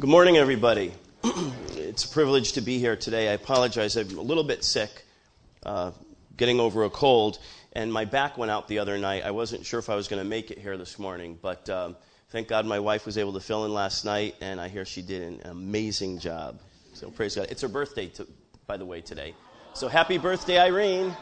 Good morning, everybody. It's a privilege to be here today. I apologize. I'm a little bit sick, getting over a cold, and my back went out the other night. I wasn't sure if I was going to make it here this morning, but thank God my wife was able to fill in last night, and I hear she did an amazing job. So praise God. It's her birthday, by the way, today. So happy birthday, Irene.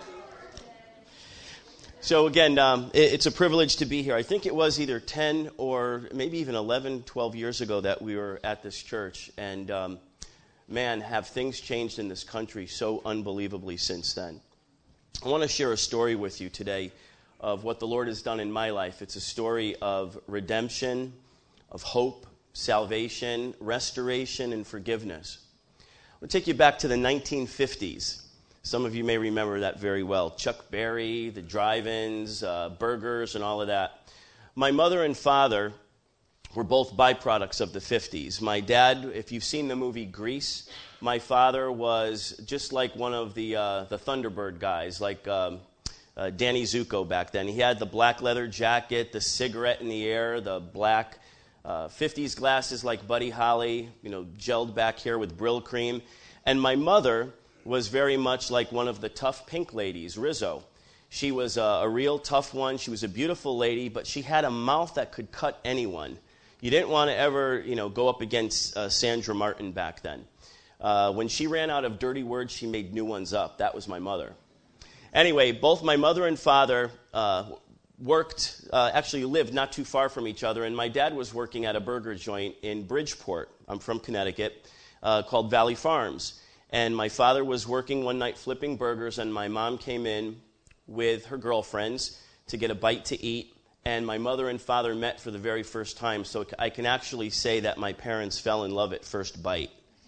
So again, it's a privilege to be here. I think it was either 10 or maybe even 11, 12 years ago that we were at this church. And man, have things changed in this country so unbelievably since then. I want to share a story with you today of what the Lord has done in my life. It's a story of redemption, of hope, salvation, restoration, and forgiveness. I'll take you back to the 1950s. Some of you may remember that very well. Chuck Berry, the drive-ins, burgers, and all of that. My mother and father were both byproducts of the 50s. My dad, if you've seen the movie Grease, my father was just like one of the Thunderbird guys, like Danny Zuko back then. He had the black leather jacket, the cigarette in the air, the black 50s glasses like Buddy Holly, gelled back here with Brill cream. And my mother was very much like one of the tough pink ladies, Rizzo. She was a real tough one. She was a beautiful lady, but she had a mouth that could cut anyone. You didn't want to ever, go up against Sandra Martin back then. When she ran out of dirty words, she made new ones up. That was my mother. Anyway, both my mother and father actually lived not too far from each other, and my dad was working at a burger joint in Bridgeport. I'm from Connecticut, called Valley Farms. And my father was working one night flipping burgers, and my mom came in with her girlfriends to get a bite to eat. And my mother and father met for the very first time, so I can actually say that my parents fell in love at first bite.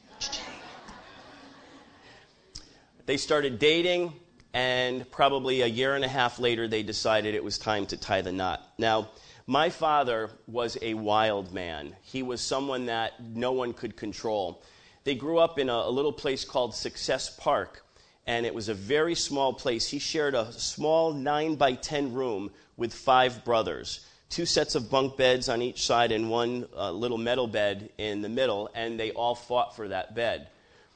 They started dating, and probably a year and a half later, they decided it was time to tie the knot. Now, my father was a wild man. He was someone that no one could control. They grew up in a little place called Success Park, and it was a very small place. He shared a small 9-by-10 room with 5 brothers, 2 sets of bunk beds on each side and one little metal bed in the middle, and they all fought for that bed.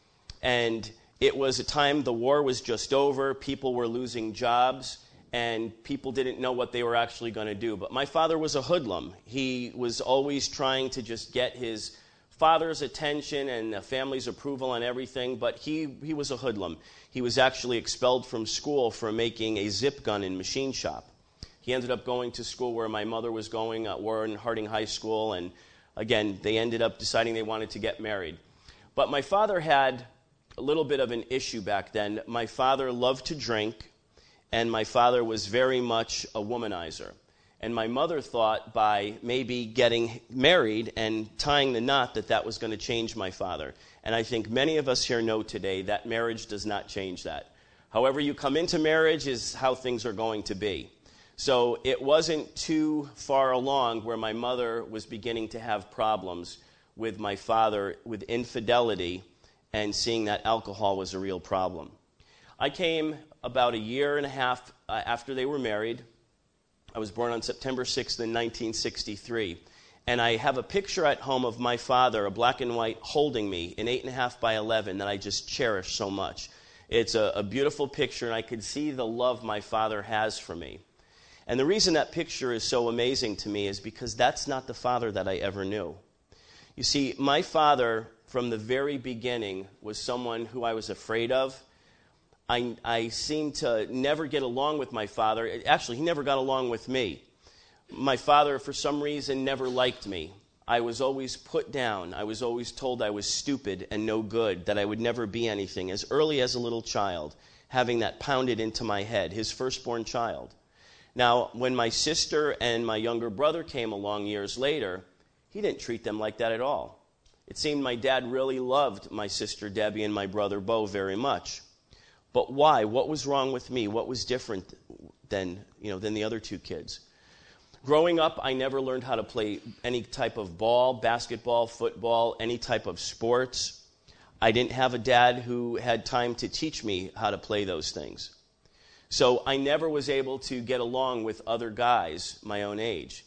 And it was a time the war was just over, people were losing jobs, and people didn't know what they were actually going to do. But my father was a hoodlum. He was always trying to just get his father's attention and the family's approval on everything, but he was a hoodlum. He was actually expelled from school for making a zip gun in machine shop. He ended up going to school where my mother was going, Warren Harding High School, and again, they ended up deciding they wanted to get married. But my father had a little bit of an issue back then. My father loved to drink, and my father was very much a womanizer. And my mother thought by maybe getting married and tying the knot that was going to change my father. And I think many of us here know today that marriage does not change that. However you come into marriage is how things are going to be. So it wasn't too far along where my mother was beginning to have problems with my father with infidelity and seeing that alcohol was a real problem. I came about a year and a half after they were married. I was born on September 6th in 1963, and I have a picture at home of my father, a black and white, holding me, an 8.5 by 11 that I just cherish so much. It's a beautiful picture, and I could see the love my father has for me. And the reason that picture is so amazing to me is because that's not the father that I ever knew. You see, my father, from the very beginning, was someone who I was afraid of. I seemed to never get along with my father. Actually, he never got along with me. My father, for some reason, never liked me. I was always put down. I was always told I was stupid and no good, that I would never be anything, as early as a little child, having that pounded into my head, his firstborn child. Now, when my sister and my younger brother came along years later, he didn't treat them like that at all. It seemed my dad really loved my sister Debbie and my brother Bo very much. But why? What was wrong with me? What was different than the other 2 kids? Growing up, I never learned how to play any type of ball, basketball, football, any type of sports. I didn't have a dad who had time to teach me how to play those things. So I never was able to get along with other guys my own age.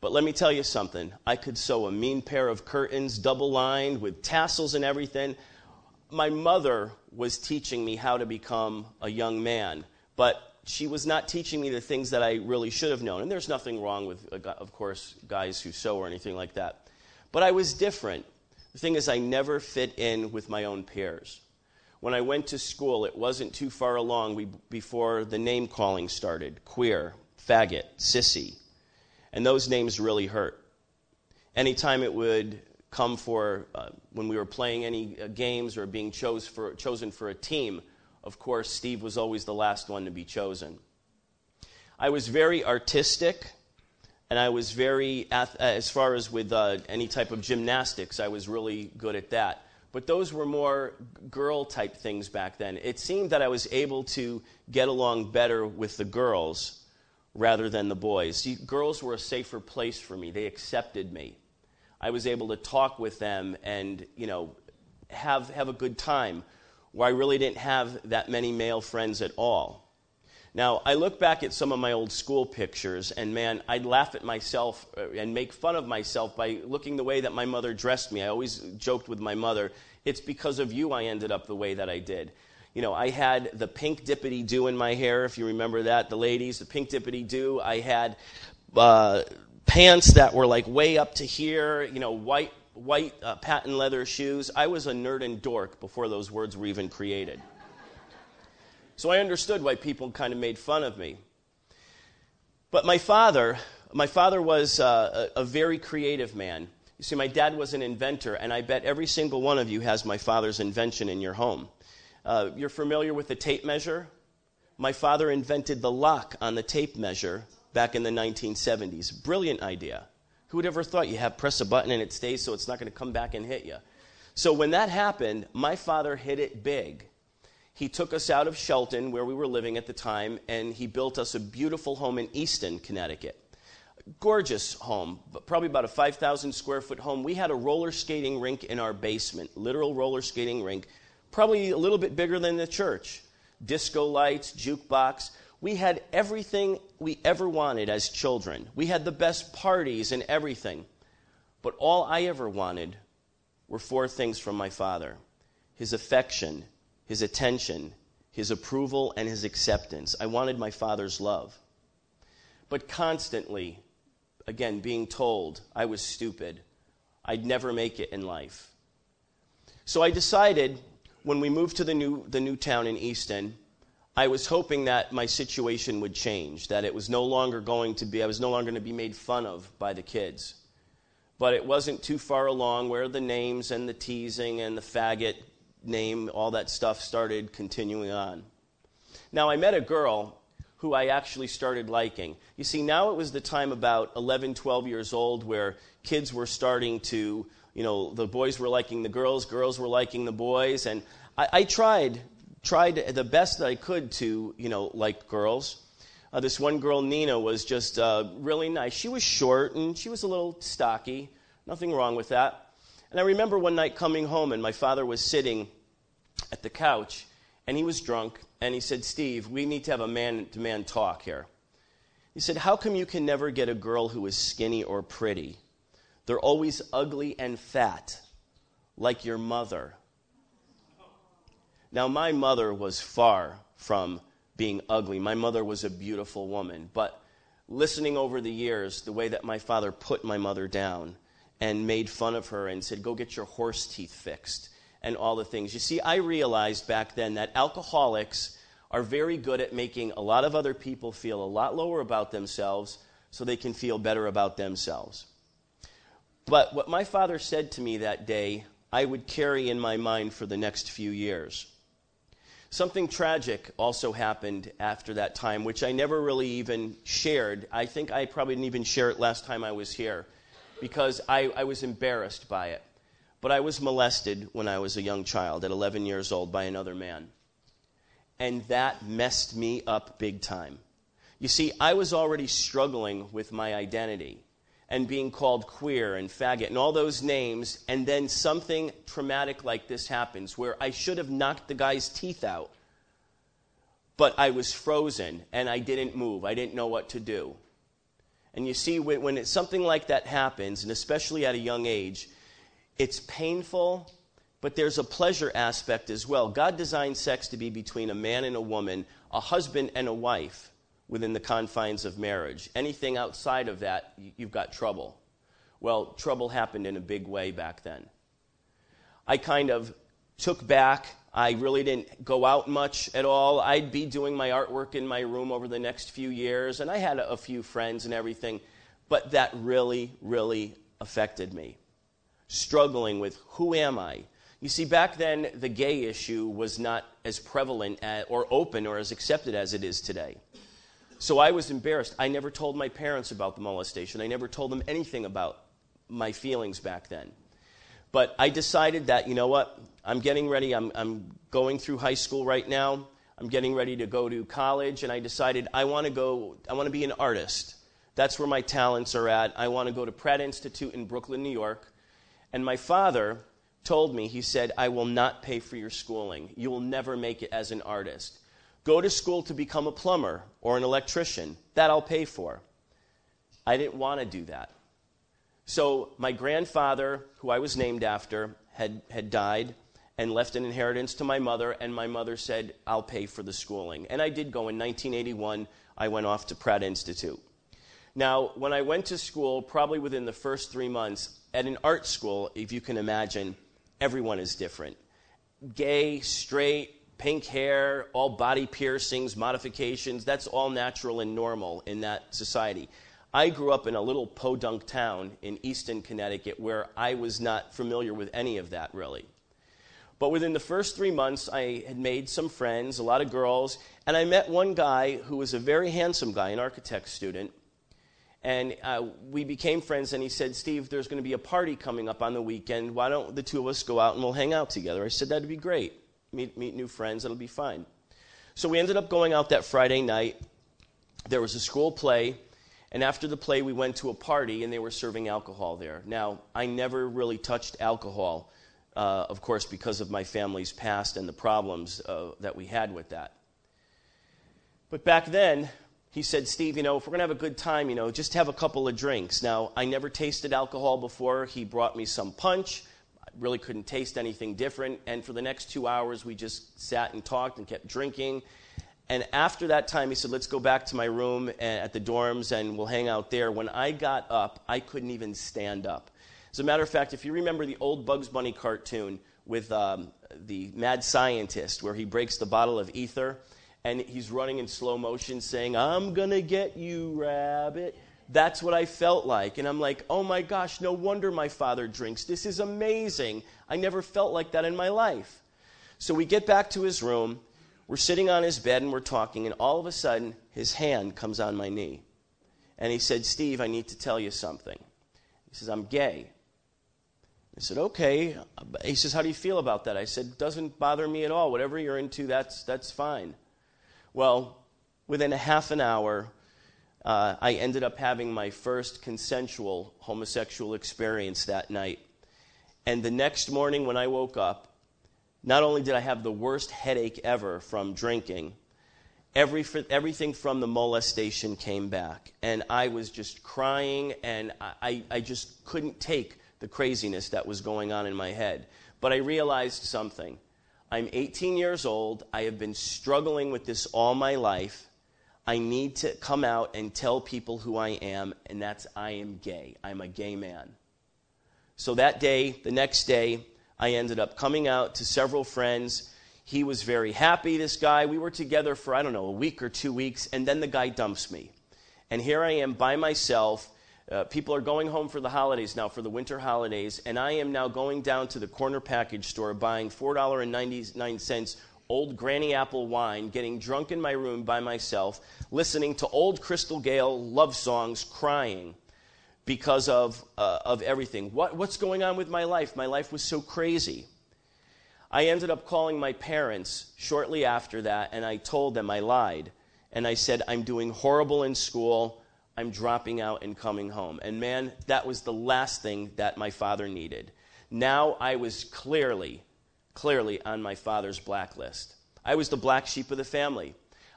But let me tell you something. I could sew a mean pair of curtains, double-lined, with tassels and everything. My mother was teaching me how to become a young man, but she was not teaching me the things that I really should have known. And there's nothing wrong with, of course, guys who sew or anything like that. But I was different. The thing is, I never fit in with my own peers. When I went to school, it wasn't too far along before the name calling started. Queer, faggot, sissy. And those names really hurt. Anytime it would come for when we were playing any games or being chosen for a team, of course, Steve was always the last one to be chosen. I was very artistic, and I was very, as far as with any type of gymnastics, I was really good at that. But those were more girl-type things back then. It seemed that I was able to get along better with the girls rather than the boys. See, girls were a safer place for me. They accepted me. I was able to talk with them and, have a good time, where I really didn't have that many male friends at all. Now, I look back at some of my old school pictures, and man, I'd laugh at myself and make fun of myself by looking the way that my mother dressed me. I always joked with my mother, it's because of you I ended up the way that I did. I had the pink dippity-doo in my hair, if you remember that, the ladies, the pink dippity-doo. I had pants that were like way up to here, white patent leather shoes. I was a nerd and dork before those words were even created. So I understood why people kind of made fun of me. But my father was a very creative man. You see, my dad was an inventor, and I bet every single one of you has my father's invention in your home. You're familiar with the tape measure? My father invented the lock on the tape measure back in the 1970s. Brilliant idea. Who would ever thought you press a button and it stays so it's not going to come back and hit you? So when that happened, my father hit it big. He took us out of Shelton, where we were living at the time, and he built us a beautiful home in Easton, Connecticut. Gorgeous home, probably about a 5,000 square foot home. We had a roller skating rink in our basement, literal roller skating rink, probably a little bit bigger than the church. Disco lights, jukebox. We had everything we ever wanted as children. We had the best parties and everything. But all I ever wanted were four things from my father: his affection, his attention, his approval, and his acceptance. I wanted my father's love. But constantly, again, being told I was stupid. I'd never make it in life. So I decided, when we moved to the new town in Easton, I was hoping that my situation would change, that it was I was no longer going to be made fun of by the kids. But it wasn't too far along where the names and the teasing and the faggot name, all that stuff started continuing on. Now, I met a girl who I actually started liking. You see, now it was the time about 11, 12 years old where kids were starting to, the boys were liking the girls were liking the boys, and I tried the best that I could to, like girls. This one girl, Nina, was just really nice. She was short and she was a little stocky. Nothing wrong with that. And I remember one night coming home, and my father was sitting at the couch, and he was drunk, and he said, "Steve, we need to have a man-to-man talk here." He said, "How come you can never get a girl who is skinny or pretty? They're always ugly and fat, like your mother." Now, my mother was far from being ugly. My mother was a beautiful woman. But listening over the years, the way that my father put my mother down and made fun of her and said, "Go get your horse teeth fixed," and all the things. You see, I realized back then that alcoholics are very good at making a lot of other people feel a lot lower about themselves so they can feel better about themselves. But what my father said to me that day, I would carry in my mind for the next few years. Something tragic also happened after that time, which I never really even shared. I think I probably didn't even share it last time I was here, because I was embarrassed by it. But I was molested when I was a young child at 11 years old by another man. And that messed me up big time. You see, I was already struggling with my identity and being called queer and faggot and all those names, and then something traumatic like this happens where I should have knocked the guy's teeth out, but I was frozen and I didn't move. I didn't know what to do. And you see, when something like that happens, and especially at a young age, it's painful, but there's a pleasure aspect as well. God designed sex to be between a man and a woman, a husband and a wife, within the confines of marriage. Anything outside of that, you've got trouble. Well, trouble happened in a big way back then. I kind of took back. I really didn't go out much at all. I'd be doing my artwork in my room over the next few years, and I had a few friends and everything, but that really, really affected me. Struggling with, who am I? You see, back then, the gay issue was not as prevalent or open or as accepted as it is today. So I was embarrassed. I never told my parents about the molestation. I never told them anything about my feelings back then. But I decided that, you know what, I'm getting ready. I'm going through high school right now. I'm getting ready to go to college, and I decided I want to be an artist. That's where my talents are at. I want to go to Pratt Institute in Brooklyn, New York. And my father told me, he said, I will not pay for your schooling. You will never make it as an artist. Go to school to become a plumber or an electrician. That I'll pay for. I didn't want to do that. So my grandfather, who I was named after, had died and left an inheritance to my mother, and my mother said, I'll pay for the schooling. And I did go. In 1981, I went off to Pratt Institute. Now, when I went to school, probably within the first 3 months, at an art school, if you can imagine, everyone is different. Gay, straight, pink hair, all body piercings, modifications, that's all natural and normal in that society. I grew up in a little podunk town in Easton, Connecticut, where I was not familiar with any of that, really. But within the first 3 months, I had made some friends, a lot of girls, and I met one guy who was a very handsome guy, an architect student, and we became friends, and he said, Steve, there's going to be a party coming up on the weekend. Why don't the two of us go out and we'll hang out together? I said, that'd be great. Meet new friends, it'll be fine. So we ended up going out that Friday night. There was a school play, and after the play, we went to a party, and they were serving alcohol there. Now, I never really touched alcohol, of course, because of my family's past and the problems that we had with that. But back then, he said, Steve, if we're going to have a good time, just have a couple of drinks. Now, I never tasted alcohol before. He brought me some punch. I really couldn't taste anything different. And for the next 2 hours, we just sat and talked and kept drinking. And after that time, he said, let's go back to my room at the dorms, and we'll hang out there. When I got up, I couldn't even stand up. As a matter of fact, if you remember the old Bugs Bunny cartoon with the mad scientist where he breaks the bottle of ether, and he's running in slow motion saying, I'm going to get you, rabbit. That's what I felt like. And I'm like, oh my gosh, no wonder my father drinks. This is amazing. I never felt like that in my life. So we get back to his room. We're sitting on his bed and we're talking, and all of a sudden, his hand comes on my knee. And he said, Steve, I need to tell you something. He says, I'm gay. I said, okay. He says, how do you feel about that? I said, doesn't bother me at all. Whatever you're into, that's fine. Well, within a half an hour, I ended up having my first consensual homosexual experience that night. And the next morning when I woke up, not only did I have the worst headache ever from drinking, everything from the molestation came back. And I was just crying, and I just couldn't take the craziness that was going on in my head. But I realized something. I'm 18 years old. I have been struggling with this all my life. I need to come out and tell people who I am, and that's I am gay. I'm a gay man. So that day, the next day, I ended up coming out to several friends. He was very happy, this guy. We were together for, a week or 2 weeks, and then the guy dumps me. And here I am by myself. People are going home for the holidays now, for the winter holidays, and I am now going down to the corner package store, buying $4.99 old Granny Apple wine, getting drunk in my room by myself, listening to old Crystal Gayle love songs, crying because of everything. What's going on with my life? My life was so crazy. I ended up calling my parents shortly after that, and I told them I lied. And I said, I'm doing horrible in school. I'm dropping out and coming home. And man, that was the last thing that my father needed. Now I was clearly on my father's blacklist. I was the black sheep of the family.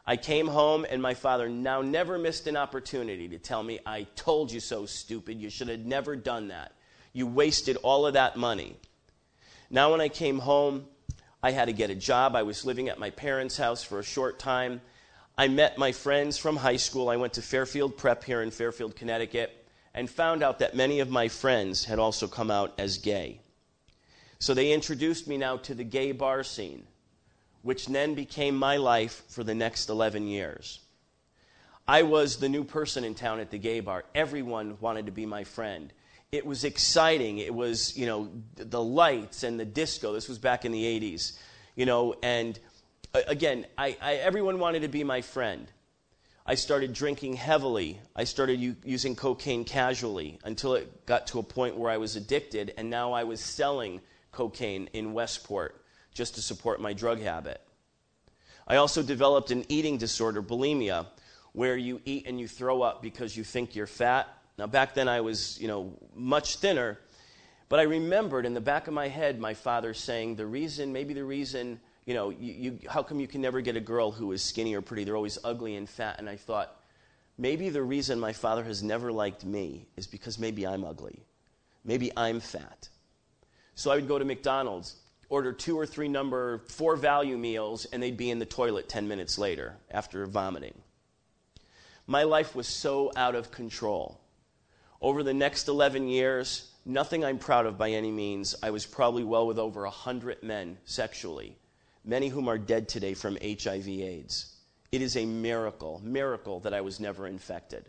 I came home, and my father now never missed an opportunity to tell me, I told you so, stupid. You should have never done that. You wasted all of that money. Now when I came home, I had to get a job. I was living at my parents' house for a short time. I met my friends from high school. I went to Fairfield Prep here in Fairfield, Connecticut, and found out that many of my friends had also come out as gay. So they introduced me now to the gay bar scene, which then became my life for the next 11 years. I was the new person in town at the gay bar. Everyone wanted to be my friend. It was exciting. It was, the lights and the disco. This was back in the 80s, and again, everyone wanted to be my friend. I started drinking heavily. I started using cocaine casually until it got to a point where I was addicted, and now I was selling cocaine in Westport just to support my drug habit. I also developed an eating disorder, bulimia, where you eat and you throw up because you think you're fat. Now, back then I was, much thinner, but I remembered in the back of my head my father saying, maybe the reason, how come you can never get a girl who is skinny or pretty? They're always ugly and fat. And I thought, maybe the reason my father has never liked me is because maybe I'm ugly. Maybe I'm fat. So I would go to McDonald's, order 2 or 3 number 4 value meals, and they'd be in the toilet 10 minutes later after vomiting. My life was so out of control. Over the next 11 years, nothing I'm proud of by any means. I was probably well with over 100 men sexually, many whom are dead today from HIV/AIDS. It is a miracle that I was never infected.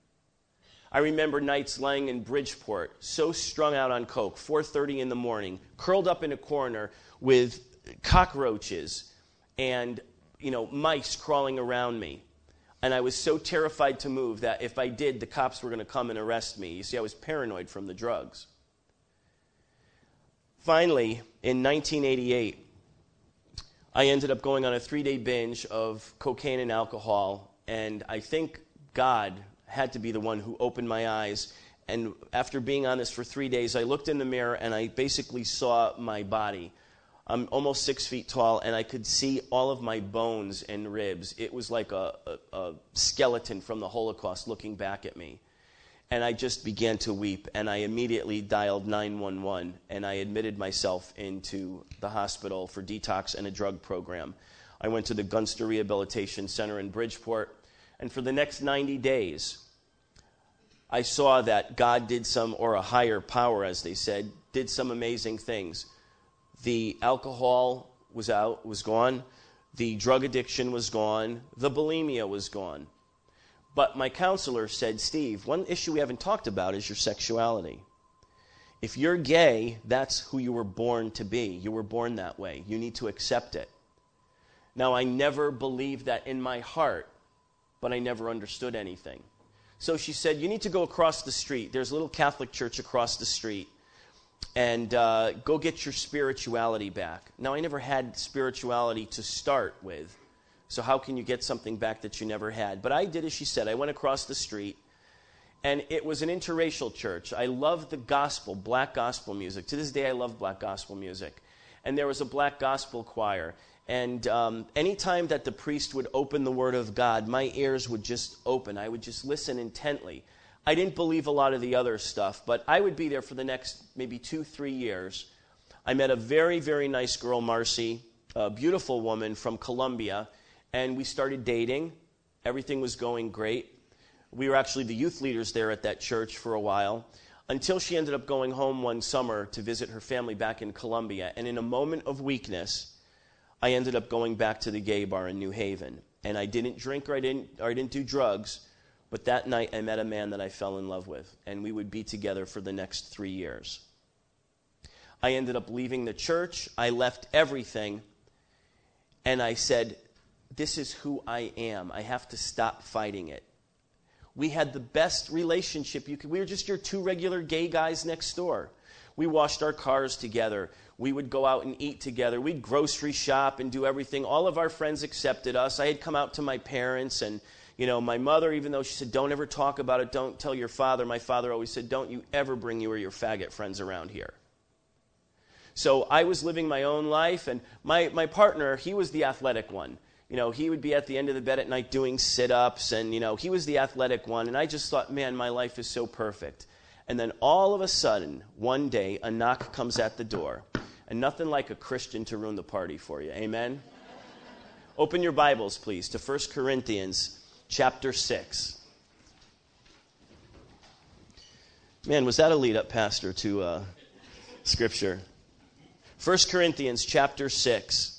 I remember nights lying in Bridgeport, so strung out on coke, 4:30 in the morning, curled up in a corner with cockroaches and, mice crawling around me. And I was so terrified to move that if I did, the cops were going to come and arrest me. You see, I was paranoid from the drugs. Finally, in 1988, I ended up going on a 3-day binge of cocaine and alcohol, and I think God had to be the one who opened my eyes. And after being on this for 3 days, I looked in the mirror and I basically saw my body. I'm almost 6 feet tall, and I could see all of my bones and ribs. It was like a skeleton from the Holocaust looking back at me. And I just began to weep, and I immediately dialed 911, and I admitted myself into the hospital for detox and a drug program. I went to the Gunster Rehabilitation Center in Bridgeport, and for the next 90 days, I saw that God did or a higher power, as they said, did some amazing things. The alcohol was gone. The drug addiction was gone. The bulimia was gone. But my counselor said, Steve, one issue we haven't talked about is your sexuality. If you're gay, that's who you were born to be. You were born that way. You need to accept it. Now, I never believed that in my heart, but I never understood anything. So she said, you need to go across the street. There's a little Catholic church across the street. And go get your spirituality back. Now, I never had spirituality to start with. So how can you get something back that you never had? But I did as she said. I went across the street, and it was an interracial church. I loved the gospel, black gospel music. To this day, I love black gospel music. And there was a black gospel choir. And anytime that the priest would open the Word of God, my ears would just open. I would just listen intently. I didn't believe a lot of the other stuff, but I would be there for the next maybe 2-3 years. I met a very, very nice girl, Marcy, a beautiful woman from Colombia, and we started dating. Everything was going great. We were actually the youth leaders there at that church for a while, until she ended up going home one summer to visit her family back in Colombia. And in a moment of weakness, I ended up going back to the gay bar in New Haven. And I didn't drink or I didn't do drugs. But that night, I met a man that I fell in love with, and we would be together for the next 3 years. I ended up leaving the church. I left everything, and I said, this is who I am. I have to stop fighting it. We had the best relationship. We were just your 2 regular gay guys next door. We washed our cars together. We would go out and eat together. We'd grocery shop and do everything. All of our friends accepted us. I had come out to my parents, and my mother, even though she said, don't ever talk about it, don't tell your father, my father always said, don't you ever bring you or your faggot friends around here. So I was living my own life, and my partner, he was the athletic one. he would be at the end of the bed at night doing sit-ups, and, he was the athletic one. And I just thought, man, my life is so perfect. And then all of a sudden, one day, a knock comes at the door. And nothing like a Christian to ruin the party for you. Amen? Open your Bibles, please, to 1 Corinthians chapter 6. Man, was that a lead-up, Pastor, to Scripture? 1 Corinthians chapter 6.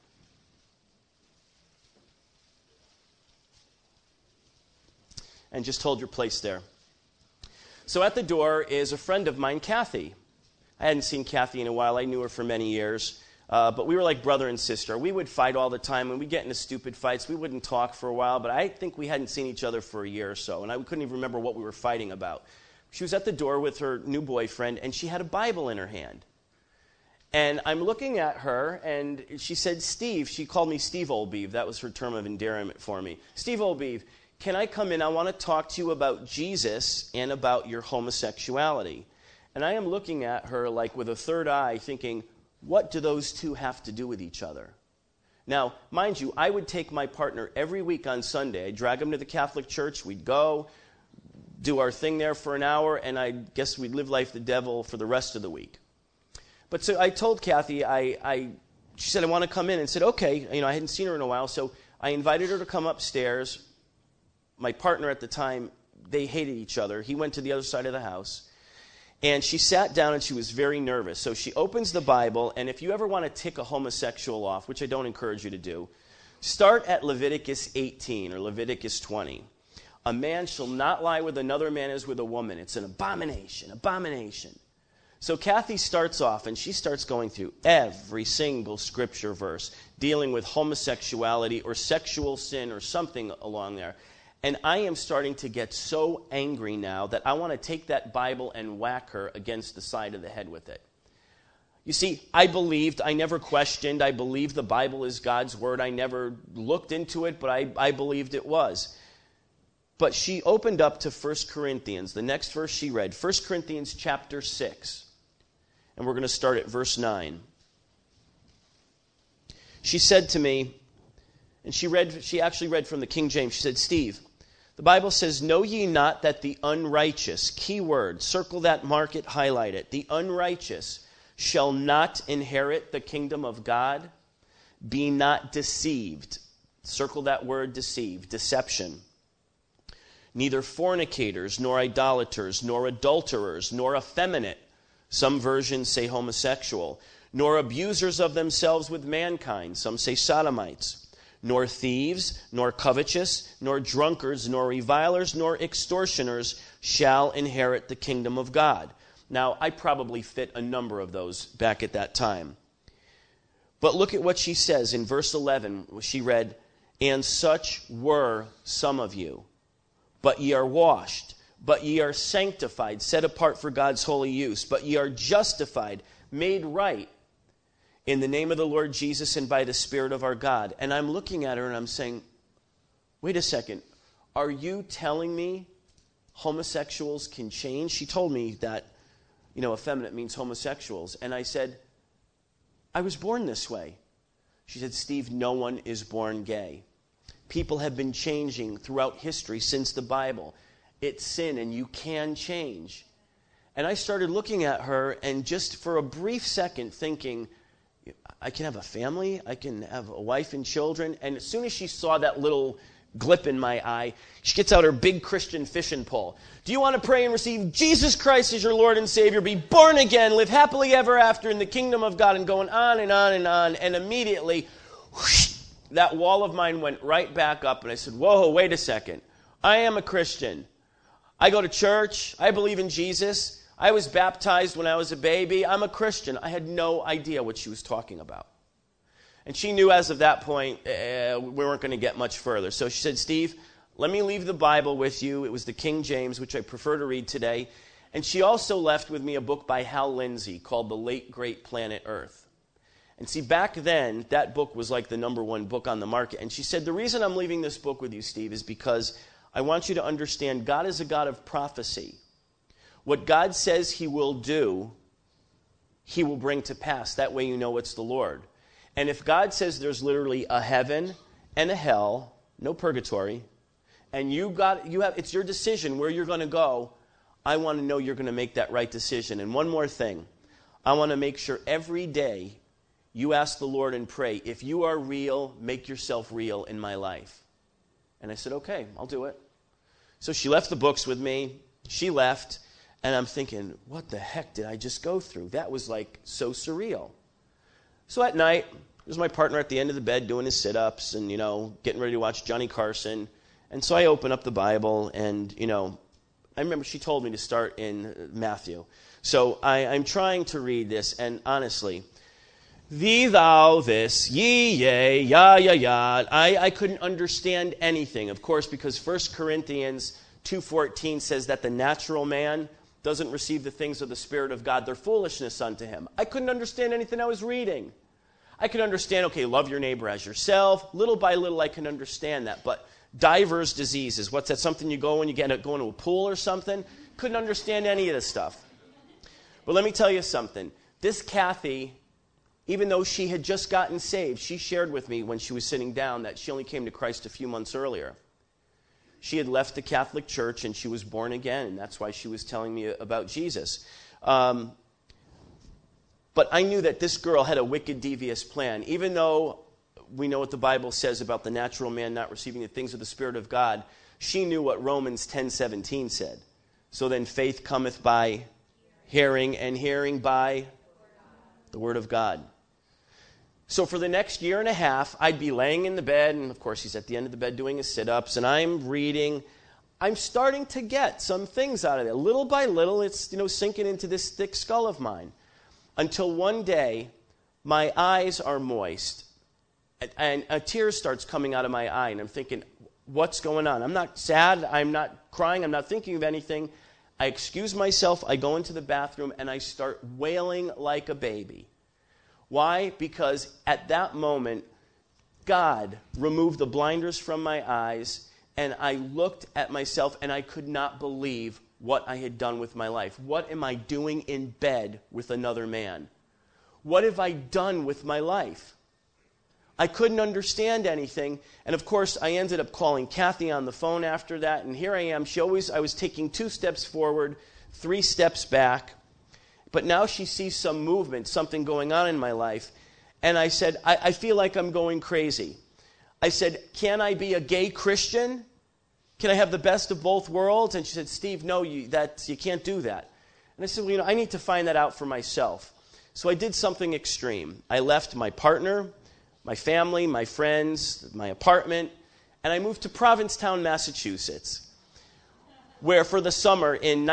And just hold your place there. So at the door is a friend of mine, Kathy. I hadn't seen Kathy in a while. I knew her for many years. But we were like brother and sister. We would fight all the time. When we'd get into stupid fights, we wouldn't talk for a while. But I think we hadn't seen each other for a year or so. And I couldn't even remember what we were fighting about. She was at the door with her new boyfriend, and she had a Bible in her hand. And I'm looking at her, and she said, Steve. She called me Steve Olbeeve. That was her term of endearment for me. Steve Olbeeve. Can I come in? I want to talk to you about Jesus and about your homosexuality. And I am looking at her like with a third eye thinking, what do those two have to do with each other? Now, mind you, I would take my partner every week on Sunday. I'd drag him to the Catholic Church. We'd go, do our thing there for an hour, and I guess we'd live life the devil for the rest of the week. But so I told Kathy, she said, I want to come in, and said, okay. I hadn't seen her in a while, so I invited her to come upstairs. My partner at the time, they hated each other. He went to the other side of the house. And she sat down and she was very nervous. So she opens the Bible, and if you ever want to tick a homosexual off, which I don't encourage you to do, start at Leviticus 18 or Leviticus 20. A man shall not lie with another man as with a woman. It's an abomination, abomination. So Kathy starts off, and she starts going through every single scripture verse dealing with homosexuality or sexual sin or something along there. And I am starting to get so angry now that I want to take that Bible and whack her against the side of the head with it. You see, I never questioned, I believed the Bible is God's word. I never looked into it, but I believed it was. But she opened up to 1 Corinthians, the next verse she read, 1 Corinthians chapter 6. And we're going to start at verse 9. She said to me, and she actually read from the King James, she said, Steve, the Bible says, know ye not that the unrighteous, key word, circle that, mark it, highlight it, the unrighteous shall not inherit the kingdom of God? Be not deceived. Circle that word, deceived, deception. Neither fornicators, nor idolaters, nor adulterers, nor effeminate, some versions say homosexual, nor abusers of themselves with mankind, some say sodomites, nor thieves, nor covetous, nor drunkards, nor revilers, nor extortioners shall inherit the kingdom of God. Now, I probably fit a number of those back at that time. But look at what she says in verse 11. She read, and such were some of you. But ye are washed, but ye are sanctified, set apart for God's holy use. But ye are justified, made right, in the name of the Lord Jesus and by the Spirit of our God. And I'm looking at her and I'm saying, wait a second, are you telling me homosexuals can change? She told me that, effeminate means homosexuals. And I said, I was born this way. She said, Steve, no one is born gay. People have been changing throughout history since the Bible. It's sin and you can change. And I started looking at her and just for a brief second thinking, I can have a family, I can have a wife and children. And as soon as she saw that little glip in my eye, she gets out her big Christian fishing pole. Do you want to pray and receive Jesus Christ as your Lord and Savior, be born again, live happily ever after in the kingdom of God, and going on and on and on. And immediately, whoosh, that wall of mine went right back up. And I said, whoa, wait a second. I am a Christian. I go to church. I believe in Jesus. I was baptized when I was a baby. I'm a Christian. I had no idea what she was talking about. And she knew as of that point we weren't going to get much further. So she said, Steve, let me leave the Bible with you. It was the King James, which I prefer to read today. And she also left with me a book by Hal Lindsey called The Late Great Planet Earth. And see, back then, that book was like the #1 book on the market. And she said, the reason I'm leaving this book with you, Steve, is because I want you to understand God is a God of prophecy. What God says he will do, he will bring to pass. That way you know it's the Lord. And if God says there's literally a heaven and a hell, no purgatory, and it's your decision where you're going to go, I want to know you're going to make that right decision. And one more thing, I want to make sure every day you ask the Lord and pray, if you are real, make yourself real in my life. And I said, okay, I'll do it. So she left the books with me. She left. And I'm thinking, what the heck did I just go through? That was like so surreal. So at night, there's my partner at the end of the bed doing his sit-ups and, getting ready to watch Johnny Carson. And so I open up the Bible and, I remember she told me to start in Matthew. So I'm trying to read this, and honestly, thee, thou, this, ye, yea, ya, ya, ya. I couldn't understand anything, of course, because 1 Corinthians 2:14 says that the natural man doesn't receive the things of the Spirit of God. They're foolishness unto him. I couldn't understand anything I was reading. I could understand, okay, love your neighbor as yourself. Little by little, I can understand that. But divers diseases, what's that, something you go when you go into a pool or something? Couldn't understand any of this stuff. But let me tell you something. This Kathy, even though she had just gotten saved, she shared with me when she was sitting down that she only came to Christ a few months earlier. She had left the Catholic Church and she was born again, and that's why she was telling me about Jesus. But I knew that this girl had a wicked, devious plan. Even though we know what the Bible says about the natural man not receiving the things of the Spirit of God, she knew what Romans 10:17 said. So then faith cometh by hearing, and hearing by the Word of God. So for the next year and a half, I'd be laying in the bed, and of course he's at the end of the bed doing his sit-ups, and I'm reading. I'm starting to get some things out of it. Little by little, it's sinking into this thick skull of mine. Until one day, my eyes are moist, and a tear starts coming out of my eye, and I'm thinking, what's going on? I'm not sad, I'm not crying, I'm not thinking of anything. I excuse myself, I go into the bathroom, and I start wailing like a baby. Why? Because at that moment, God removed the blinders from my eyes, and I looked at myself, and I could not believe what I had done with my life. What am I doing in bed with another man? What have I done with my life? I couldn't understand anything. And of course, I ended up calling Kathy on the phone after that. And here I am. I was taking 2 steps forward, 3 steps back. But now she sees some movement, something going on in my life. And I said, I feel like I'm going crazy. I said, can I be a gay Christian? Can I have the best of both worlds? And she said, Steve, no, you can't do that. And I said, well, I need to find that out for myself. So I did something extreme. I left my partner, my family, my friends, my apartment, and I moved to Provincetown, Massachusetts, where for the summer in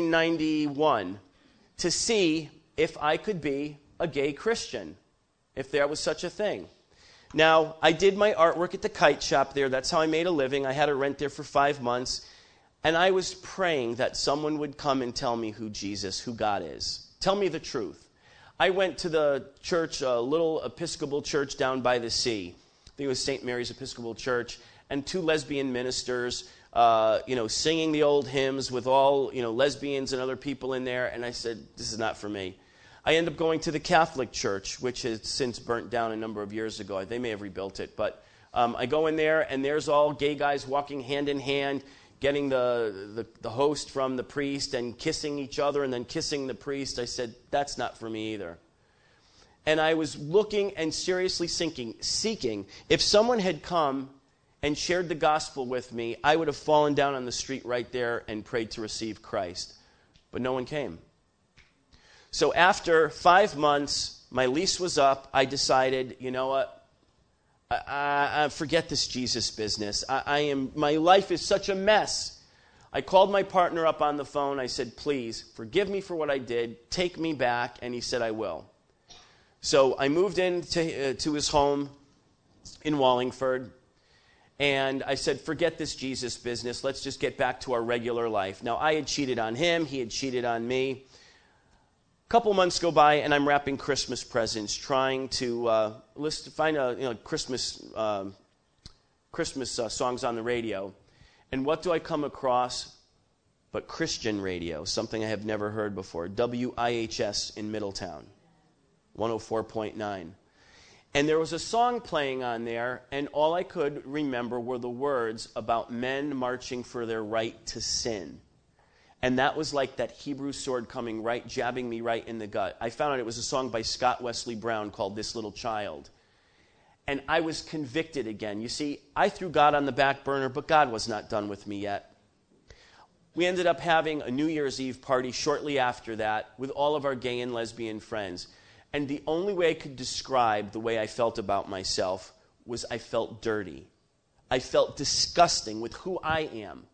1991, to see if I could be a gay Christian, if there was such a thing. Now, I did my artwork at the kite shop there. That's how I made a living. I had to rent there for 5 months. And I was praying that someone would come and tell me who God is. Tell me the truth. I went to the church, a little Episcopal church down by the sea. I think it was St. Mary's Episcopal Church. And 2 lesbian ministers, singing the old hymns with all, lesbians and other people in there. And I said, this is not for me. I ended up going to the Catholic Church, which has since burnt down a number of years ago. They may have rebuilt it. But I go in there, and there's all gay guys walking hand in hand, getting the host from the priest and kissing each other and then kissing the priest. I said, that's not for me either. And I was looking and seriously seeking. If someone had come and shared the gospel with me, I would have fallen down on the street right there and prayed to receive Christ. But no one came. So after 5 months, my lease was up. I decided, you know what? I forget this Jesus business. My life is such a mess. I called my partner up on the phone. I said, please, forgive me for what I did. Take me back. And he said, I will. So I moved to his home in Wallingford. And I said, forget this Jesus business. Let's just get back to our regular life. Now, I had cheated on him. He had cheated on me. Couple months go by, and I'm wrapping Christmas presents, trying to find Christmas songs on the radio. And what do I come across but Christian radio, something I have never heard before, WIHS in Middletown, 104.9. And there was a song playing on there, and all I could remember were the words about men marching for their right to sin. And that was like that Hebrew sword coming right, jabbing me right in the gut. I found out it was a song by Scott Wesley Brown called This Little Child. And I was convicted again. You see, I threw God on the back burner, but God was not done with me yet. We ended up having a New Year's Eve party shortly after that with all of our gay and lesbian friends. And the only way I could describe the way I felt about myself was I felt dirty. I felt disgusting with who I am.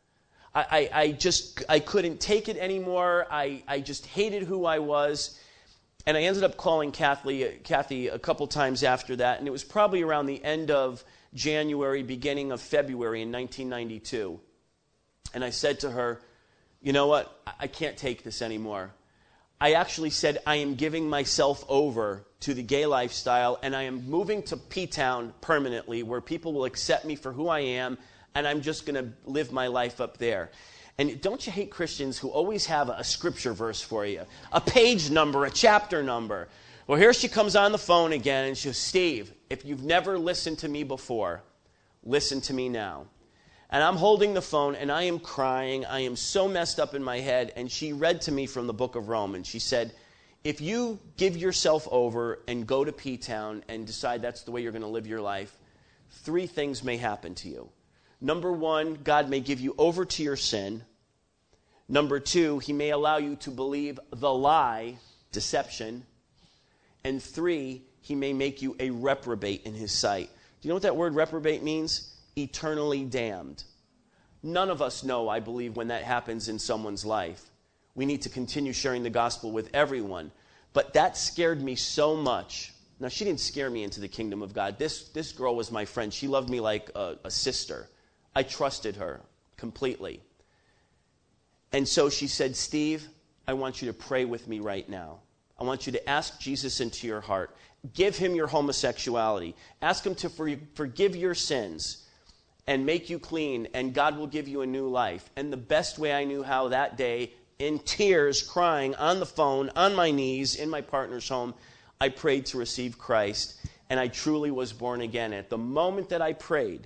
I couldn't take it anymore. I just hated who I was. And I ended up calling Kathy a couple times after that. And it was probably around the end of January, beginning of February in 1992. And I said to her, you know what? I can't take this anymore. I actually said, I am giving myself over to the gay lifestyle, and I am moving to P-Town permanently, where people will accept me for who I am, and I'm just going to live my life up there. And don't you hate Christians who always have a scripture verse for you, a page number, a chapter number? Well, here she comes on the phone again, and she goes, Steve, if you've never listened to me before, listen to me now. And I'm holding the phone, and I am crying. I am so messed up in my head. And she read to me from the book of Romans. She said, if you give yourself over and go to P-Town and decide that's the way you're going to live your life, 3 things may happen to you. Number 1, God may give you over to your sin. Number 2, he may allow you to believe the lie, deception. And 3, he may make you a reprobate in his sight. Do you know what that word reprobate means? Eternally damned. None of us know, I believe, when that happens in someone's life. We need to continue sharing the gospel with everyone. But that scared me so much. Now, she didn't scare me into the kingdom of God. This girl was my friend. She loved me like a sister. I trusted her completely. And so she said, Steve, I want you to pray with me right now. I want you to ask Jesus into your heart. Give him your homosexuality. Ask him to forgive your sins and make you clean, and God will give you a new life. And the best way I knew how that day, in tears, crying, on the phone, on my knees, in my partner's home, I prayed to receive Christ, and I truly was born again. At the moment that I prayed,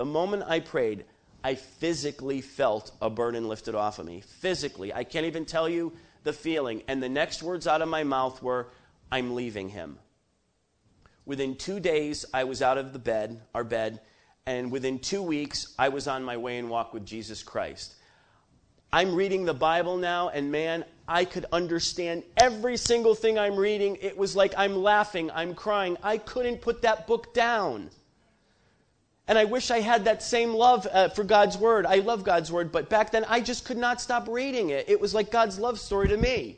I physically felt a burden lifted off of me. Physically. I can't even tell you the feeling. And the next words out of my mouth were, I'm leaving him. Within 2 days, I was out of our bed, and within 2 weeks, I was on my way and walk with Jesus Christ. I'm reading the Bible now, and man, I could understand every single thing I'm reading. It was like I'm laughing, I'm crying. I couldn't put that book down. And I wish I had that same love for God's Word. I love God's Word, but back then, I just could not stop reading it. It was like God's love story to me.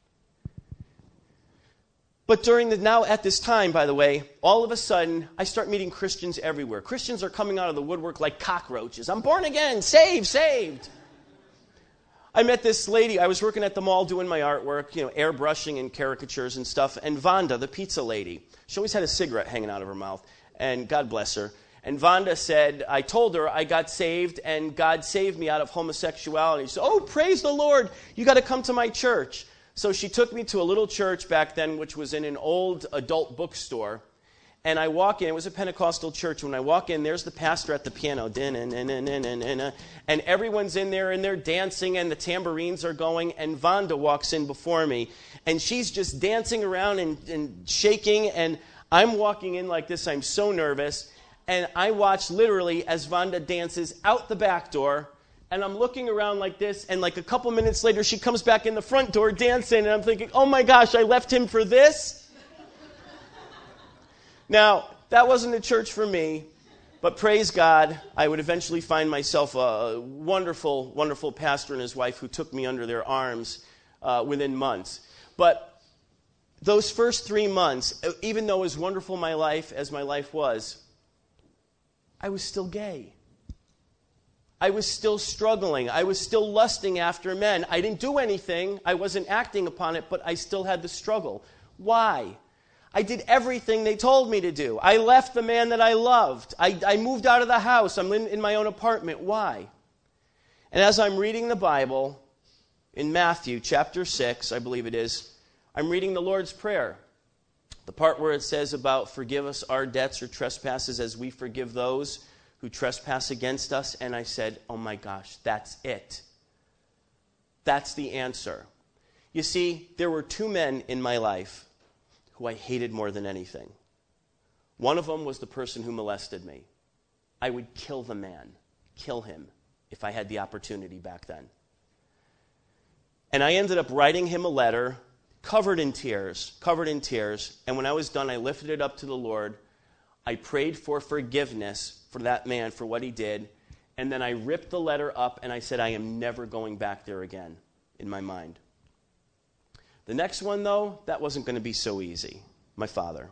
But now at this time, by the way, all of a sudden, I start meeting Christians everywhere. Christians are coming out of the woodwork like cockroaches. I'm born again, saved. I met this lady. I was working at the mall doing my artwork, airbrushing and caricatures and stuff. And Vonda, the pizza lady, she always had a cigarette hanging out of her mouth. And God bless her. And Vonda said, I told her I got saved and God saved me out of homosexuality. She said, oh, praise the Lord. You got to come to my church. So she took me to a little church back then, which was in an old adult bookstore. And I walk in. It was a Pentecostal church. When I walk in, there's the pastor at the piano. And everyone's in there, and they're dancing, and the tambourines are going. And Vonda walks in before me. And she's just dancing around and shaking. And I'm walking in like this. I'm so nervous. And I watch literally as Vonda dances out the back door. And I'm looking around like this, and like a couple minutes later, she comes back in the front door dancing, and I'm thinking, oh my gosh, I left him for this? Now, that wasn't a church for me, but praise God, I would eventually find myself a wonderful, wonderful pastor and his wife who took me under their arms within months. But those first 3 months, even though as wonderful as my life was, I was still gay. I was still struggling. I was still lusting after men. I didn't do anything. I wasn't acting upon it, but I still had the struggle. Why? I did everything they told me to do. I left the man that I loved. I moved out of the house. I'm in my own apartment. Why? And as I'm reading the Bible, in Matthew chapter 6, I believe it is, I'm reading the Lord's Prayer. The part where it says about forgive us our debts or trespasses as we forgive those who trespass against us. And I said, oh my gosh, that's it. That's the answer. You see, there were two men in my life who I hated more than anything. One of them was the person who molested me. I would kill the man, kill him, if I had the opportunity back then. And I ended up writing him a letter, covered in tears. And when I was done, I lifted it up to the Lord. I prayed for forgiveness for that man for what he did. And then I ripped the letter up and I said, I am never going back there again in my mind. The next one, though, that wasn't going to be so easy. My father.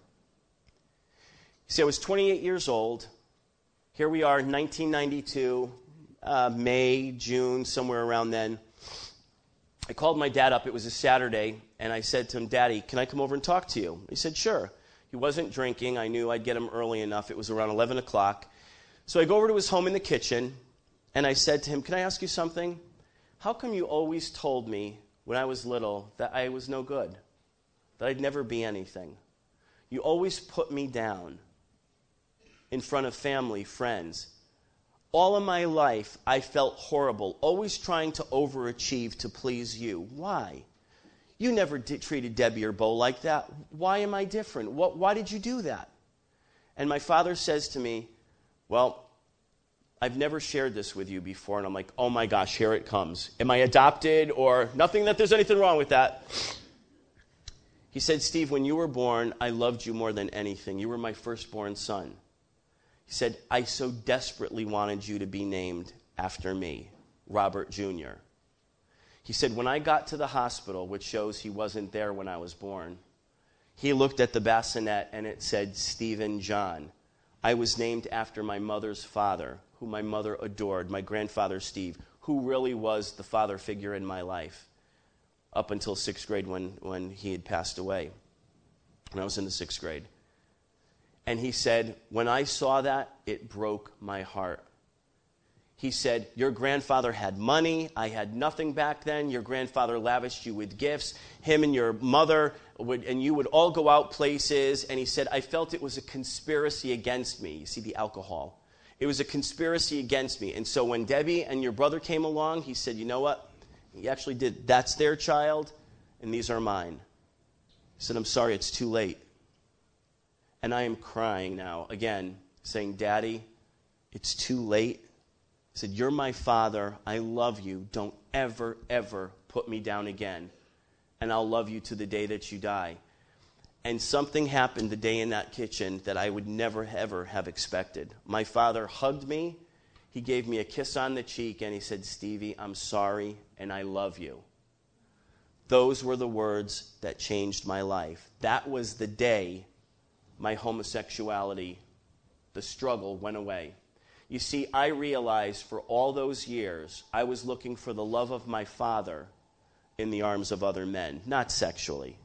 You see, I was 28 years old. Here we are, 1992, May, June, somewhere around then. I called my dad up. It was a Saturday, and I said to him, Daddy, can I come over and talk to you? He said, sure. He wasn't drinking. I knew I'd get him early enough. It was around 11 o'clock. So I go over to his home in the kitchen, and I said to him, can I ask you something? How come you always told me when I was little that I was no good, that I'd never be anything? You always put me down in front of family, friends. All of my life, I felt horrible, always trying to overachieve to please you. Why? You never treated Debbie or Bo like that. Why am I different? Why did you do that? And my father says to me, well, I've never shared this with you before. And I'm like, oh my gosh, here it comes. Am I adopted or nothing that there's anything wrong with that? He said, Steve, when you were born, I loved you more than anything. You were my firstborn son. He said, I so desperately wanted you to be named after me, Robert Jr. He said, when I got to the hospital, which shows he wasn't there when I was born, he looked at the bassinet and it said, Stephen John. I was named after my mother's father, who my mother adored, my grandfather Steve, who really was the father figure in my life up until 6th grade when he had passed away, when I was in the 6th grade. And he said, when I saw that, it broke my heart. He said, your grandfather had money. I had nothing back then. Your grandfather lavished you with gifts. Him and your mother, and you would all go out places. And he said, I felt it was a conspiracy against me. You see the alcohol. It was a conspiracy against me. And so when Debbie and your brother came along, he said, you know what? He actually did. That's their child, and these are mine. He said, I'm sorry, it's too late. And I am crying now, again, saying, Daddy, it's too late. He said, you're my father. I love you. Don't ever, ever put me down again. And I'll love you to the day that you die. And something happened the day in that kitchen that I would never, ever have expected. My father hugged me. He gave me a kiss on the cheek, and he said, Stevie, I'm sorry, and I love you. Those were the words that changed my life. That was the day my homosexuality, the struggle, went away. You see, I realized for all those years, I was looking for the love of my father in the arms of other men, not sexually.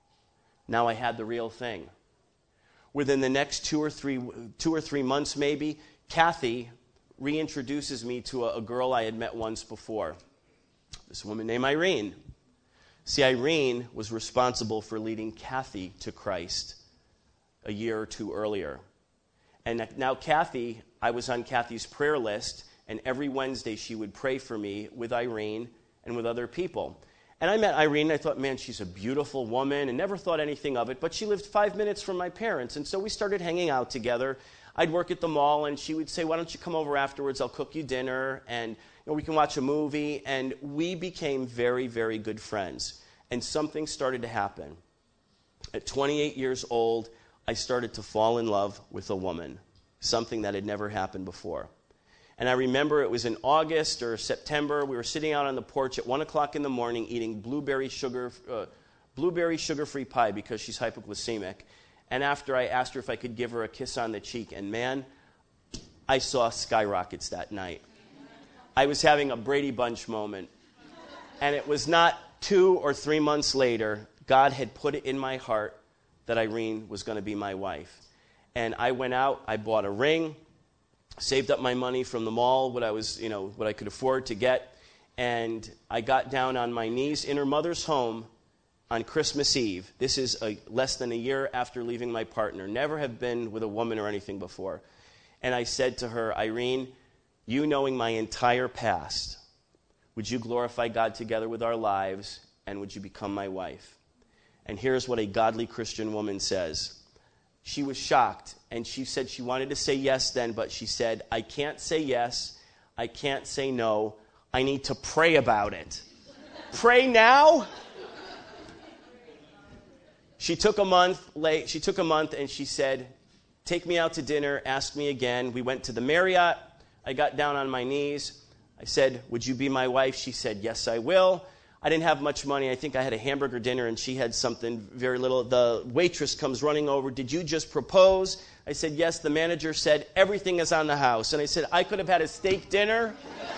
Now I had the real thing. Within the next two or three months maybe, Kathy reintroduces me to a girl I had met once before. This woman named Irene. See, Irene was responsible for leading Kathy to Christ a year or two earlier. And now Kathy, I was on Kathy's prayer list, and every Wednesday she would pray for me with Irene and with other people. And I met Irene, and I thought, man, she's a beautiful woman, and never thought anything of it, but she lived 5 minutes from my parents, and so we started hanging out together. I'd work at the mall, and she would say, why don't you come over afterwards, I'll cook you dinner, and we can watch a movie, and we became very, very good friends. And something started to happen. At 28 years old, I started to fall in love with a woman, something that had never happened before. And I remember it was in August or September. We were sitting out on the porch at 1 o'clock in the morning eating blueberry sugar-free pie because she's hypoglycemic. And after I asked her if I could give her a kiss on the cheek, and man, I saw skyrockets that night. I was having a Brady Bunch moment. And it was not 2 or 3 months later, God had put it in my heart that Irene was going to be my wife. And I went out, I bought a ring, saved up my money from the mall, what I could afford to get, and I got down on my knees in her mother's home on Christmas Eve. This is less than a year after leaving my partner. Never have been with a woman or anything before. And I said to her, Irene, you knowing my entire past, would you glorify God together with our lives, and would you become my wife? And here's what a godly Christian woman says. She was shocked, and she said she wanted to say yes then, but she said, I can't say yes, I can't say no, I need to pray about it. Pray now? She took a month and she said, take me out to dinner, ask me again. We went to the Marriott. I got down on my knees. I said, would you be my wife? She said, yes, I will. I didn't have much money. I think I had a hamburger dinner and she had something very little. The waitress comes running over. Did you just propose? I said, yes. The manager said, everything is on the house. And I said, I could have had a steak dinner.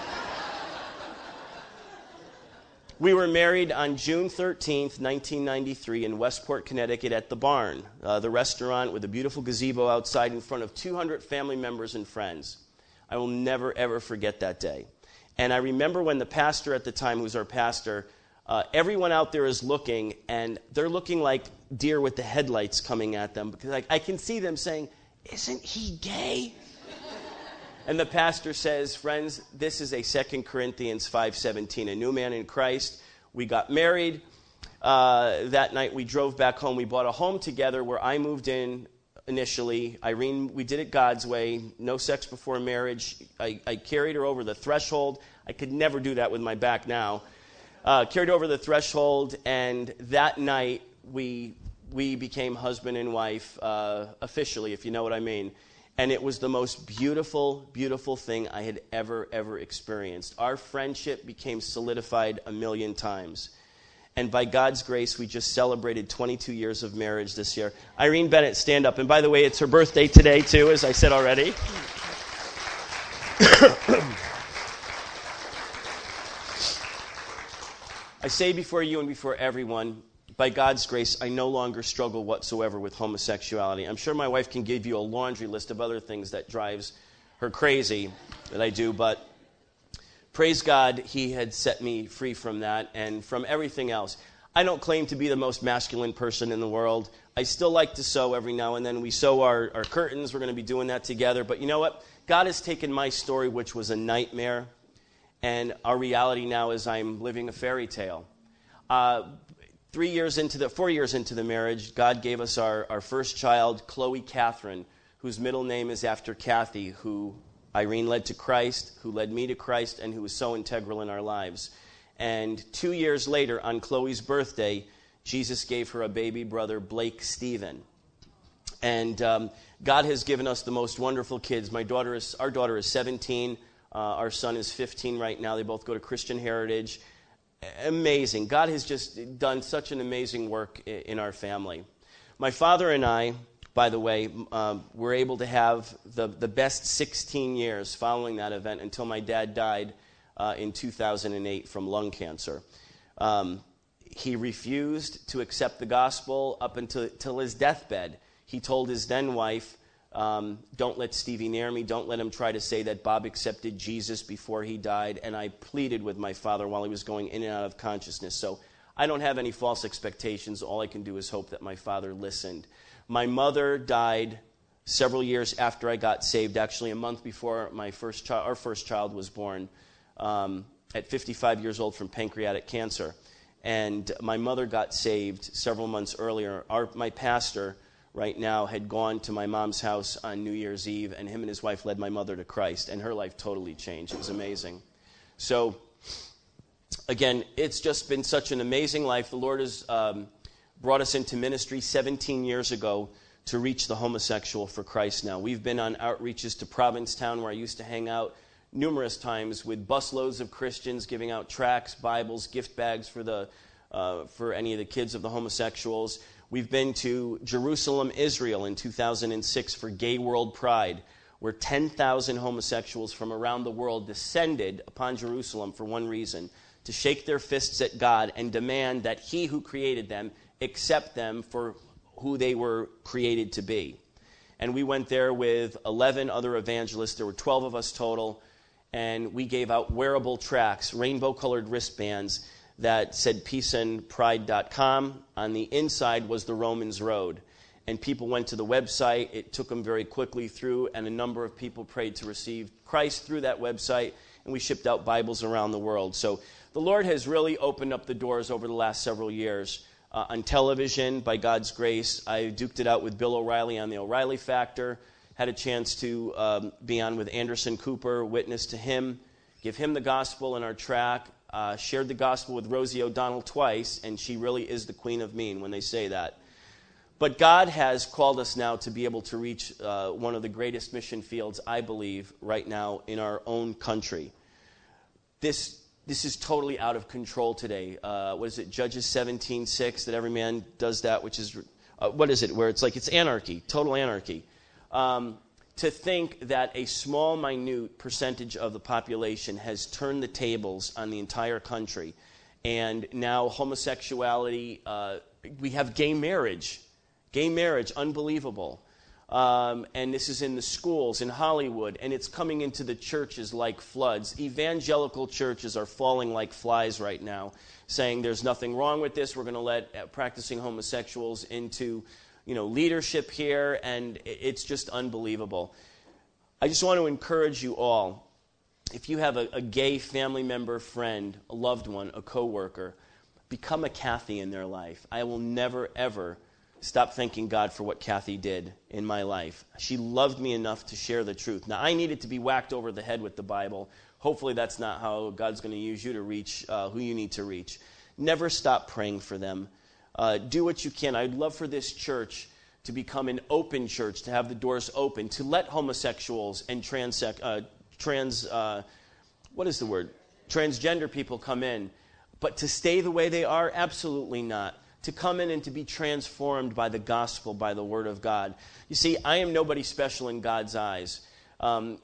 We were married on June 13th, 1993 in Westport, Connecticut at The Barn, the restaurant with a beautiful gazebo outside in front of 200 family members and friends. I will never, ever forget that day. And I remember when the pastor at the time, who was our pastor, everyone out there is looking, and they're looking like deer with the headlights coming at them, because I can see them saying, isn't he gay? And the pastor says, friends, this is a 2 Corinthians 5:17, a new man in Christ. We got married. That night we drove back home. We bought a home together where I moved in initially. Irene, we did it God's way. No sex before marriage. I carried her over the threshold. I could never do that with my back now. Carried over the threshold, and that night we became husband and wife officially, if you know what I mean. And it was the most beautiful, beautiful thing I had ever experienced. Our friendship became solidified 1,000,000 times. And by God's grace, we just celebrated 22 years of marriage this year. Irene Bennett, stand up. And by the way, it's her birthday today, too, as I said already. I say before you and before everyone, by God's grace, I no longer struggle whatsoever with homosexuality. I'm sure my wife can give you a laundry list of other things that drives her crazy that I do, but praise God, He had set me free from that and from everything else. I don't claim to be the most masculine person in the world. I still like to sew every now and then. We sew our curtains. We're going to be doing that together. But you know what? God has taken my story, which was a nightmare, and our reality now is I'm living a fairy tale. 4 years into the marriage, God gave us our first child, Chloe Catherine, whose middle name is after Kathy, who Irene led to Christ, who led me to Christ, and who was so integral in our lives. And 2 years later, on Chloe's birthday, Jesus gave her a baby brother, Blake Stephen. And God has given us the most wonderful kids. Our daughter is 17. Our son is 15 right now. They both go to Christian Heritage. Amazing. God has just done such an amazing work in our family. My father and I, by the way, were able to have the best 16 years following that event until my dad died in 2008 from lung cancer. He refused to accept the gospel up until his deathbed. He told his then wife, don't let Stevie near me. Don't let him try to say that Bob accepted Jesus before he died. And I pleaded with my father while he was going in and out of consciousness. So I don't have any false expectations. All I can do is hope that my father listened. My mother died several years after I got saved, actually a month before our first child was born, at 55 years old from pancreatic cancer. And my mother got saved several months earlier. My pastor right now had gone to my mom's house on New Year's Eve, and him and his wife led my mother to Christ, and her life totally changed. It was amazing. So, again, it's just been such an amazing life. The Lord has brought us into ministry 17 years ago to reach the homosexual for Christ now. We've been on outreaches to Provincetown, where I used to hang out numerous times with busloads of Christians, giving out tracts, Bibles, gift bags for any of the kids of the homosexuals. We've been to Jerusalem, Israel in 2006 for Gay World Pride, where 10,000 homosexuals from around the world descended upon Jerusalem for one reason, to shake their fists at God and demand that He who created them accept them for who they were created to be. And we went there with 11 other evangelists. There were 12 of us total, and we gave out wearable tracts, rainbow-colored wristbands, that said peaceandpride.com. On the inside was the Romans Road. And people went to the website. It took them very quickly through, and a number of people prayed to receive Christ through that website, and we shipped out Bibles around the world. So the Lord has really opened up the doors over the last several years. On television, by God's grace, I duked it out with Bill O'Reilly on The O'Reilly Factor, had a chance to be on with Anderson Cooper, witness to him, give him the gospel in our track, shared the gospel with Rosie O'Donnell twice, and she really is the queen of mean when they say that. But God has called us now to be able to reach one of the greatest mission fields, I believe, right now in our own country. This is totally out of control today. What is it, Judges 17:6, that every man does that, which is, what is it, where it's like it's anarchy, total anarchy. To think that a small, minute percentage of the population has turned the tables on the entire country. And now homosexuality, we have gay marriage. Gay marriage, unbelievable. And this is in the schools, in Hollywood, and it's coming into the churches like floods. Evangelical churches are falling like flies right now, saying there's nothing wrong with this. We're going to let practicing homosexuals into, leadership here, and it's just unbelievable. I just want to encourage you all, if you have a gay family member, friend, a loved one, a coworker, become a Kathy in their life. I will never, ever stop thanking God for what Kathy did in my life. She loved me enough to share the truth. Now, I needed to be whacked over the head with the Bible. Hopefully that's not how God's going to use you to reach who you need to reach. Never stop praying for them. Do what you can. I'd love for this church to become an open church, to have the doors open, to let homosexuals and transgender people come in. But to stay the way they are, absolutely not. To come in and to be transformed by the gospel, by the word of God. You see, I am nobody special in God's eyes. God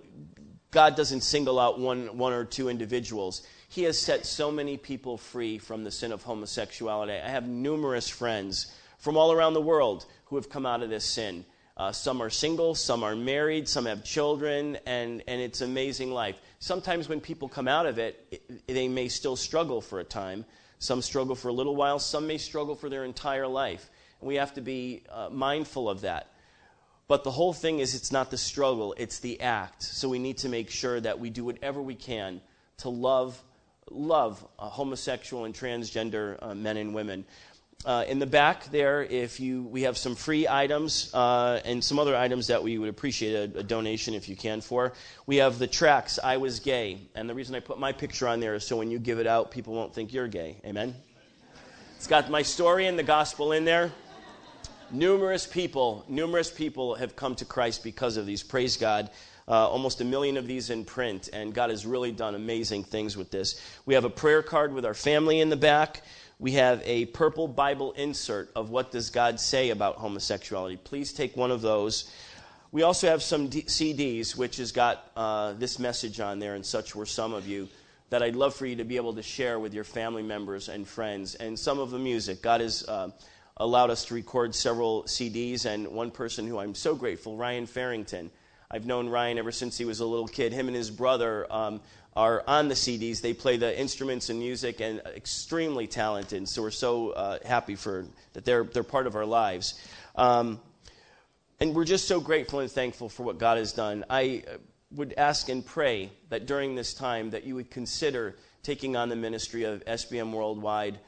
doesn't single out one or two individuals. He has set so many people free from the sin of homosexuality. I have numerous friends from all around the world who have come out of this sin. Some are single, some are married, some have children, and it's an amazing life. Sometimes when people come out of it, they may still struggle for a time. Some struggle for a little while. Some may struggle for their entire life. And we have to be mindful of that. But the whole thing is, it's not the struggle, it's the act. So we need to make sure that we do whatever we can to love homosexual and transgender men and women. In the back there, we have some free items and some other items that we would appreciate a donation if you can for. We have the tracts, I Was Gay. And the reason I put my picture on there is so when you give it out, people won't think you're gay. Amen? It's got my story and the gospel in there. Numerous people have come to Christ because of these. Praise God. Almost 1 million of these in print, and God has really done amazing things with this. We have a prayer card with our family in the back. We have a purple Bible insert of what does God say about homosexuality. Please take one of those. We also have some CDs, which has got this message on there, and such were some of you, that I'd love for you to be able to share with your family members and friends. And some of the music. God has allowed us to record several CDs, and one person who I'm so grateful, Ryan Farrington. I've known Ryan ever since he was a little kid. Him and his brother are on the CDs. They play the instruments and music, and extremely talented. So we're so happy that they're part of our lives. And we're just so grateful and thankful for what God has done. I would ask and pray that during this time that you would consider taking on the ministry of SBM Worldwide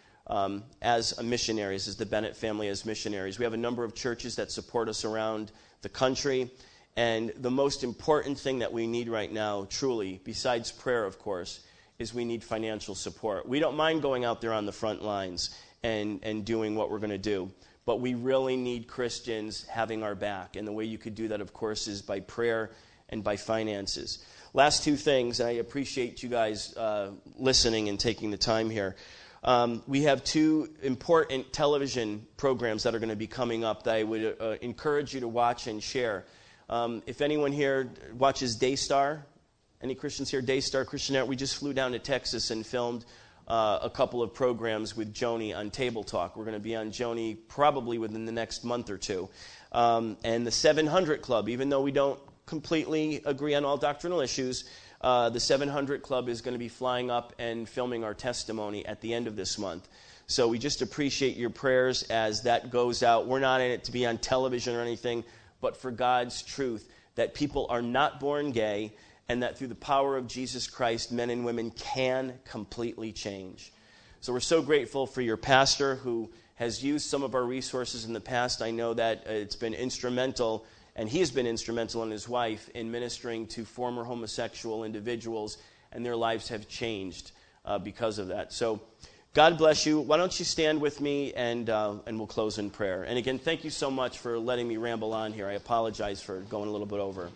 as missionaries, as the Bennett family as missionaries. We have a number of churches that support us around the country. And the most important thing that we need right now, truly, besides prayer, of course, is we need financial support. We don't mind going out there on the front lines and doing what we're going to do. But we really need Christians having our back. And the way you could do that, of course, is by prayer and by finances. Last two things, and I appreciate you guys listening and taking the time here. We have two important television programs that are going to be coming up that I would encourage you to watch and share. If anyone here watches Daystar, any Christians here, Daystar Christian Network, we just flew down to Texas and filmed a couple of programs with Joni on Table Talk. We're going to be on Joni probably within the next month or two. And the 700 Club, even though we don't completely agree on all doctrinal issues, the 700 Club is going to be flying up and filming our testimony at the end of this month. So we just appreciate your prayers as that goes out. We're not in it to be on television or anything, but for God's truth, that people are not born gay, and that through the power of Jesus Christ, men and women can completely change. So we're so grateful for your pastor who has used some of our resources in the past. I know that it's been instrumental, and he has been instrumental, and his wife, in ministering to former homosexual individuals, and their lives have changed because of that. So God bless you. Why don't you stand with me, and we'll close in prayer. And again, thank you so much for letting me ramble on here. I apologize for going a little bit over.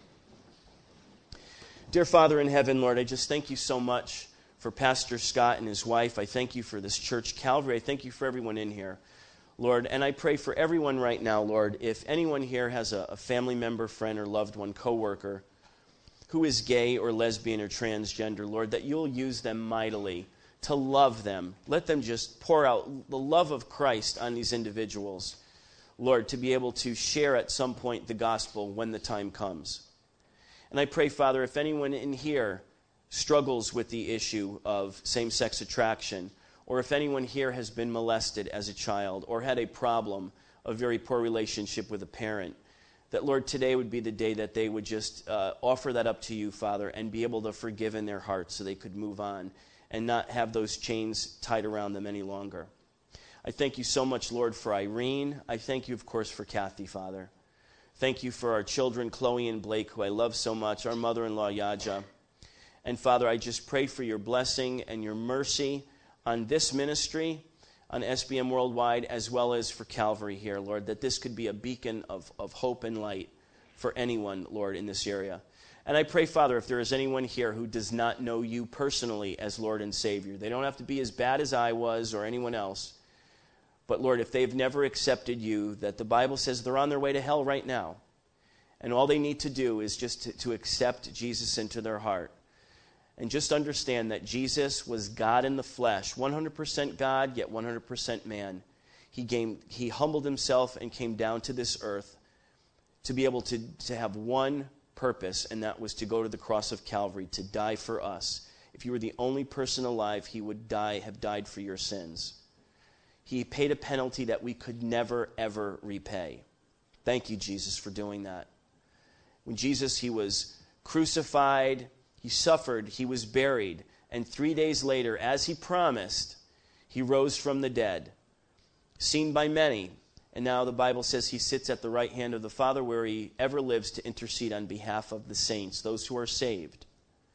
Dear Father in heaven, Lord, I just thank you so much for Pastor Scott and his wife. I thank you for this church, Calvary. I thank you for everyone in here, Lord. And I pray for everyone right now, Lord, if anyone here has a family member, friend, or loved one, coworker, who is gay or lesbian or transgender, Lord, that you'll use them mightily to love them. Let them just pour out the love of Christ on these individuals, Lord, to be able to share at some point the gospel when the time comes. And I pray, Father, if anyone in here struggles with the issue of same-sex attraction, or if anyone here has been molested as a child or had a problem, a very poor relationship with a parent, that, Lord, today would be the day that they would just offer that up to you, Father, and be able to forgive in their hearts so they could move on and not have those chains tied around them any longer. I thank you so much, Lord, for Irene. I thank you, of course, for Kathy, Father. Thank you for our children, Chloe and Blake, who I love so much, our mother-in-law, Yaja. And Father, I just pray for your blessing and your mercy on this ministry, on SBM Worldwide, as well as for Calvary here, Lord, that this could be a beacon of hope and light for anyone, Lord, in this area. And I pray, Father, if there is anyone here who does not know you personally as Lord and Savior, they don't have to be as bad as I was or anyone else, but Lord, if they've never accepted you, that the Bible says they're on their way to hell right now, and all they need to do is just to accept Jesus into their heart. And just understand that Jesus was God in the flesh, 100% God, yet 100% man. He humbled himself and came down to this earth to be able to have one purpose, and that was to go to the cross of Calvary, to die for us. If you were the only person alive, he would have died for your sins. He paid a penalty that we could never, ever repay. Thank you, Jesus, for doing that. When Jesus, he was crucified, he suffered, he was buried, and 3 days later, as he promised, he rose from the dead, seen by many. And now the Bible says he sits at the right hand of the Father, where he ever lives to intercede on behalf of the saints, those who are saved.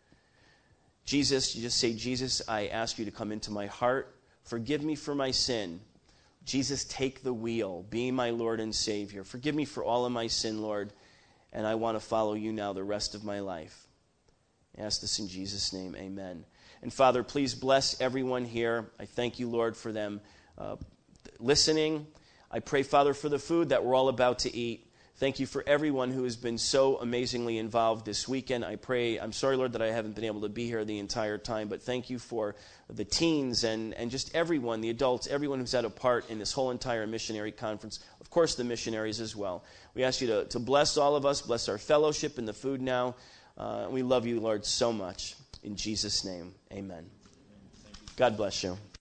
Jesus, you just say, Jesus, I ask you to come into my heart. Forgive me for my sin. Jesus, take the wheel. Be my Lord and Savior. Forgive me for all of my sin, Lord, and I want to follow you now the rest of my life. I ask this in Jesus' name, amen. And Father, please bless everyone here. I thank you, Lord, for them listening. I pray, Father, for the food that we're all about to eat. Thank you for everyone who has been so amazingly involved this weekend. I'm sorry, Lord, that I haven't been able to be here the entire time, but thank you for the teens and just everyone, the adults, everyone who's had a part in this whole entire missionary conference. Of course, the missionaries as well. We ask you to bless all of us, bless our fellowship and the food now. We love you, Lord, so much. In Jesus' name, amen. God bless you.